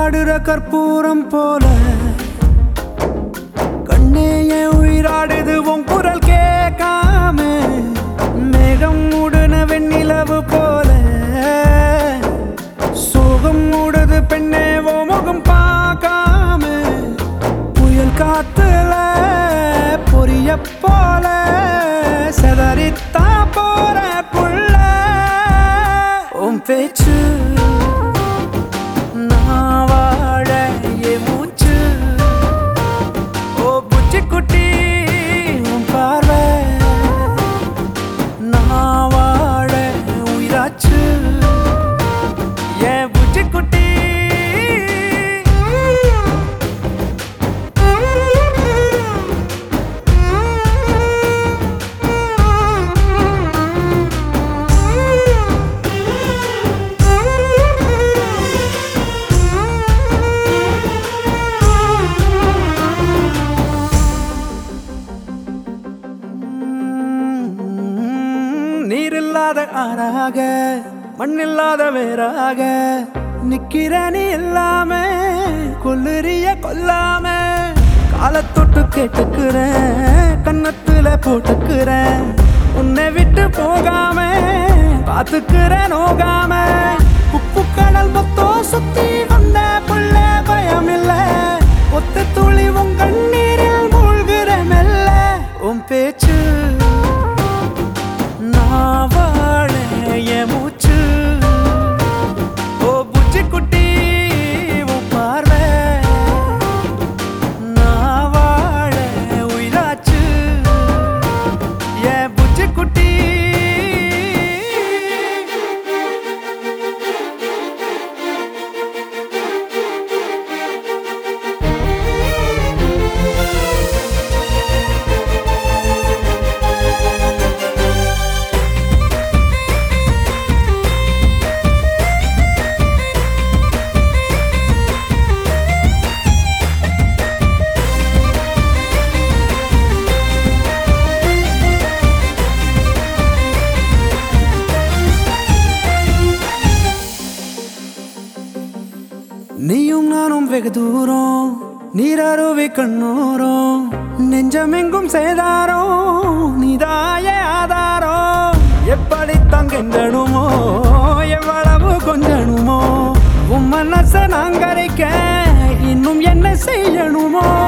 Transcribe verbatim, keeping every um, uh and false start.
வாடுற கற்பூரம் போல கண்ணே என் உயிராடுது உன் குரல் கேட்காம மேகம் மூடுன வெண்ணிலவு போல சோகம் மூடுது பெண்ணே ஓ முகம் பார்க்காம புயல் காத்துல பொரிய போல செதறித்தா போற புள்ள உன் பேச்சு நான் வாழ என் மூச்சு ஓ புச்சி குட்டி உன் பார்வை நான் வாழ உயிராச்சு என் புச்சி குட்டி நீரில்லாத ஆறாக மண்ணில்லாத வேறாக நிக்கிற நீ எல்லாமே கொல்லுறிய கொல்லாம காலத்தொட்டு கேட்டுக்கிறேன் கண்ணத்துல போட்டுக்கிறேன் உன்னை விட்டு போகாம பாத்துக்கிற நோகாம உப்பு கடல் மொத்தம் சுத்தி வந்த புள்ள பயம் இல்ல ஒத்த துளி உன் கண்ணீரில் மூழ்கிற மெல்ல உன் பேச்சு நான் வாழ என் மூச்சு ஓ புச்சி குட்டி உன் பார்வை நான் வாழ உயிராச்சு என் புச்சி குட்டி நீயும் நானும் வெகு தூரம் நீரருவி கண்ணூரம் நெஞ்சமெங்கும் சேதாரம் நீதாய ஆதாரம் எப்படி தங்கெண்டனுமோ எவ்வளவு கொஞ்சனுமோ உன் மனச நாங்கரைக்க இன்னும் என்ன செய்யணுமோ